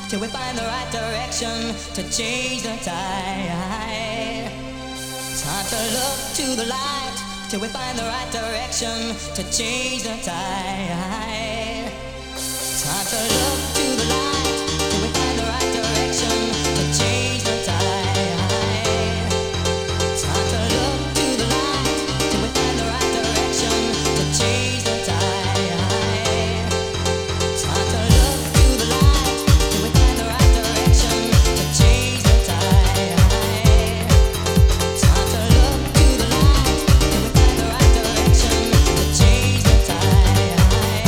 till we find the right direction to change the tide. Time to look to the light till we find the right direction to change the tide. Time to look to the light till we find the right direction to change the tide. Time to look to the light till we find the right direction to change the tide. Time to look to the light till we find the right direction to change the tide. Time to look to the light till we find the right direction to change the tide.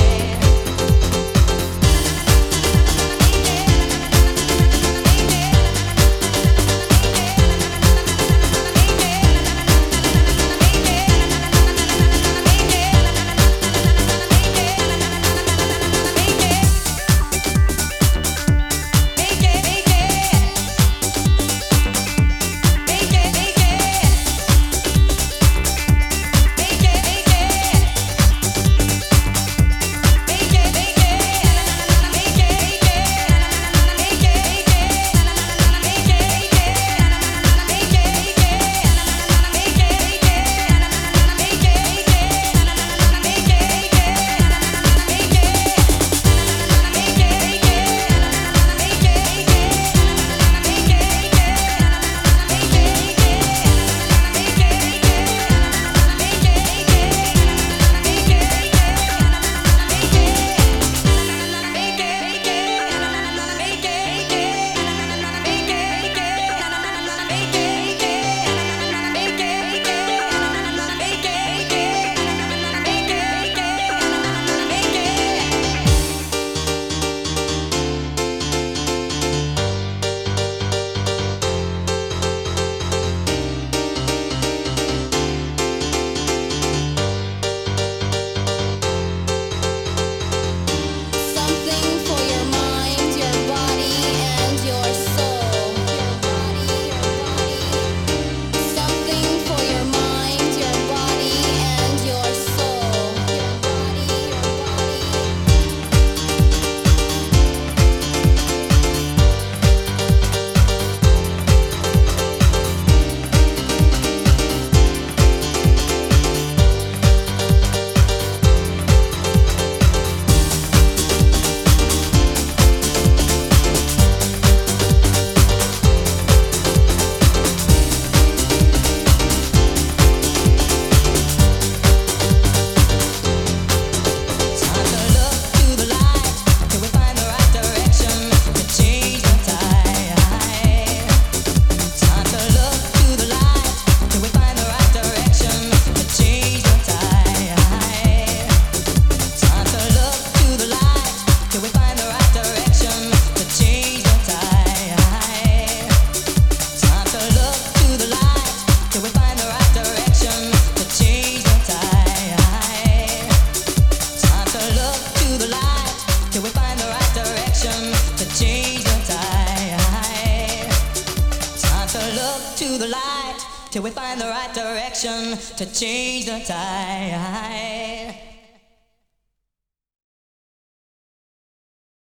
To the light till we find the right direction to change the tide.